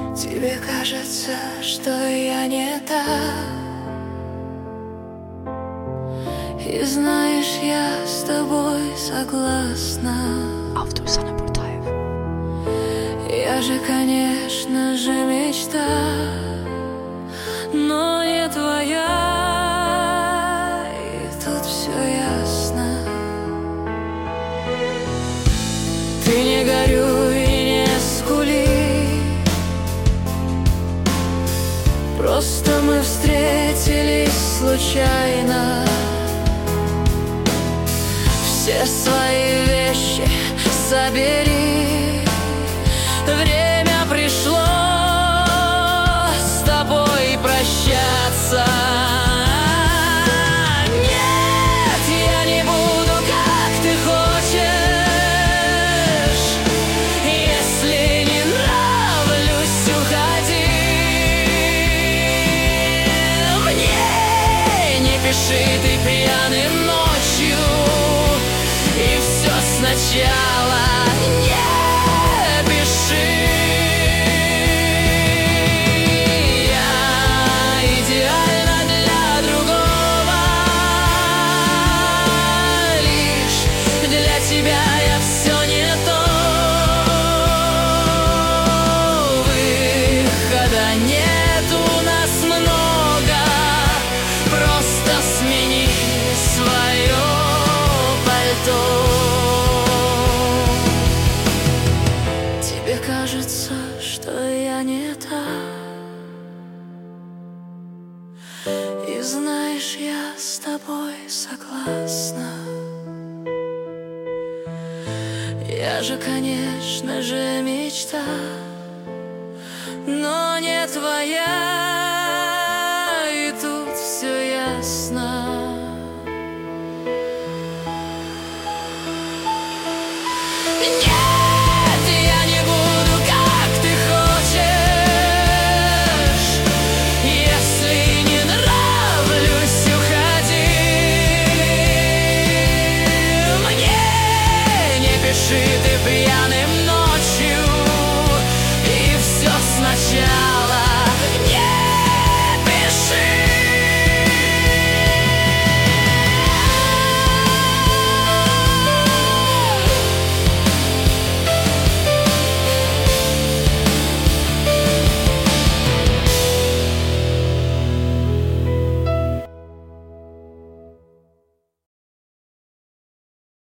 Тебе кажется, что я не та, и знаешь, я с тобой согласна. Автор Саня Буртаев. Я же, конечно же, мечта, но не твоя, и тут все ясно. Ты не горюй и не скули, просто мы встретились случайно. Все свои вещи собери, время пришло с тобой прощаться. Нет, я не буду, как ты хочешь. Если не нравлюсь, уходи. Мне не пиши ты пьяным ночью, и все сначала не пиши. Я идеальна для другого, лишь для тебя я все не то. Выхода нет у нас много, просто смени свое пальто. Тебе кажется, что я не та, и знаешь, я с тобой согласна. Я же, конечно же, мечта, но не твоя, и тут все ясно. Нет, я не буду, как ты хочешь. Если не нравлюсь, уходи. Мне не пиши ты пьяным